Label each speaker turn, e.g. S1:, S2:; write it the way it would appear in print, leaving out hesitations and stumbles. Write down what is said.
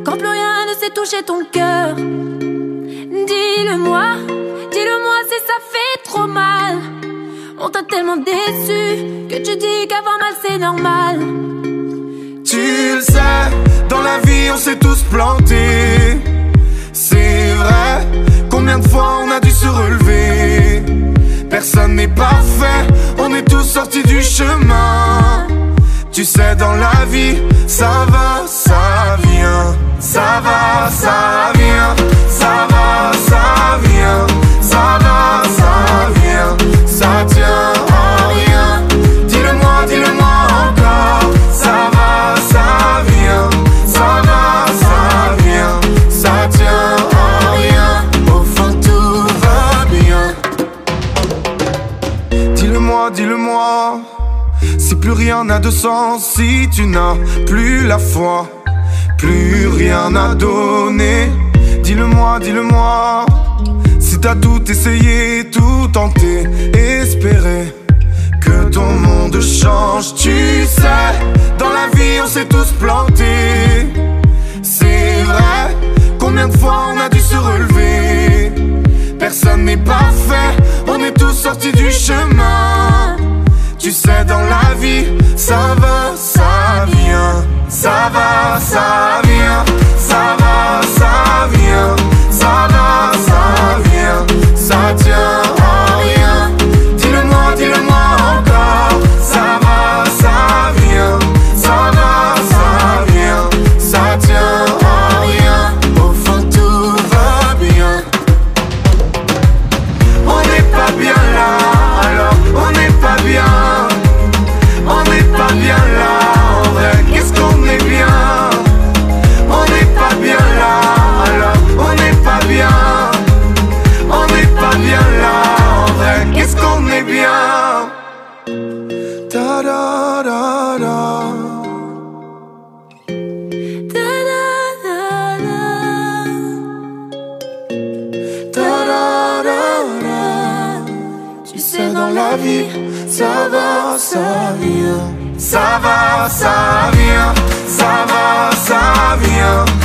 S1: quand plus rien ne sait toucher ton cœur. Dis-le-moi, dis-le-moi si ça fait trop mal. On t'a tellement déçu que tu dis qu'avoir mal c'est normal.
S2: Tu le sais, dans la vie on s'est tous plantés. C'est vrai, combien de fois on a dû se relever. Personne n'est parfait, on est tous sortis du chemin. Tu sais, dans la vie, ça va, ça vient. Ça va, ça vient. Ça va, ça vient. Ça va, ça vient. Ça tient à rien. Dis-le-moi encore. Ça va, ça vient. Ça va, ça vient. Ça tient à rien. Au fond tout va bien. Dis-le-moi, dis-le-moi. Si plus rien n'a de sens, si tu n'as plus la foi, plus rien à donner. Dis-le-moi, dis-le-moi. Si t'as tout essayé, tout tenté, espéré que ton monde change. Tu sais, dans la vie on s'est tous plantés. C'est vrai, combien de fois on a dû se relever. Personne n'est parfait, on est tous sortis du chemin. Tu sais, dans la vie, ça va, ça vient. Ça va, ça vient. Ça va, ça vient. Ça va, ça vient. Ça tient à rien. Dis-le-moi, dis-le-moi encore. Ça va, ça vient. Ça va, ça vient. Ça tient à rien. Au fond tout va bien. On n'est pas bien là, alors on n'est pas bien. On n'est pas bien là, en vrai, qu'est-ce qu'on est bien. On n'est pas bien là, alors on n'est pas bien. On n'est pas bien là, en vrai, qu'est-ce qu'on est bien. Da da da da.
S1: Da da da da.
S2: Da da da da. Tu sais, dans la vie, ça va, ça vient. Ça va, ça vient. Ça va, ça vient.